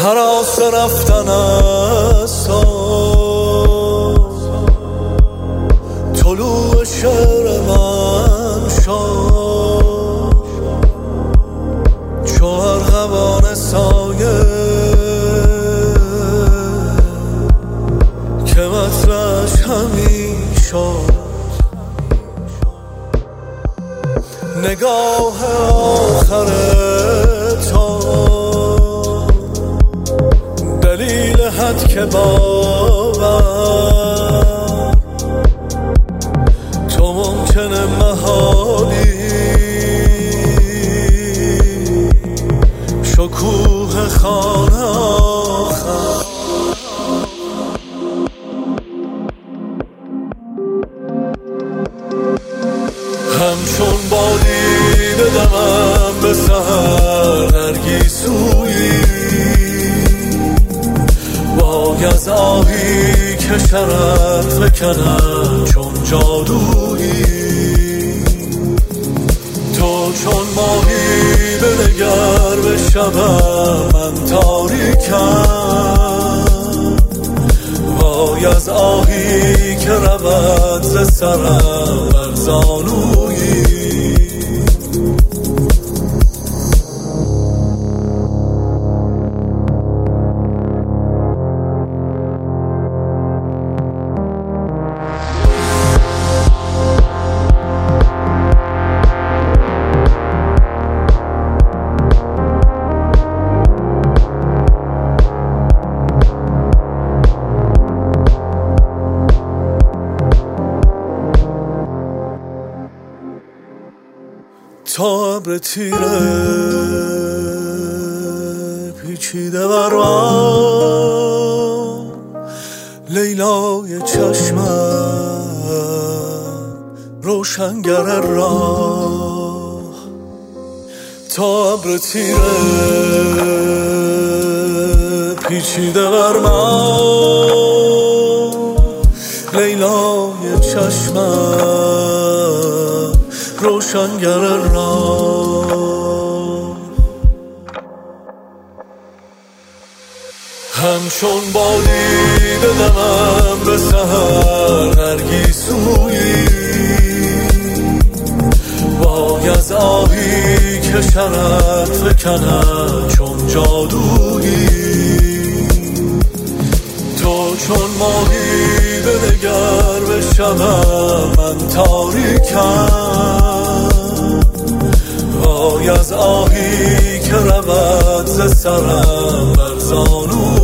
هراس رفتن است طلوع شعر من شد چو ارغوان سایه که مطرحش همین شد. نگاه آخر تو دلیل حد که باور تو ممکنه محالی شکوه خانه آخر. همچون بادی بدمم به سهر نرگیسویی وای از آهی که شرف بکنم چون جادویی. تو چون ماهی بنگر به شبم من تاریکم وای از آهی که رود ز سرم بر زانویی. تا ابر تیره پیچیده بر من لیلای چشمم روشنگر راه. تا ابر تیره پیچیده بر من لیلای چشمم روشنگر راه. همچون بادی بدمم به سهر نرگیسویی وای از آهی که شرف بکنم چون جادویی. تو چون ماهی بنگر به شبم من تاریکم وای از آهی که رود ز سرم بر زانو.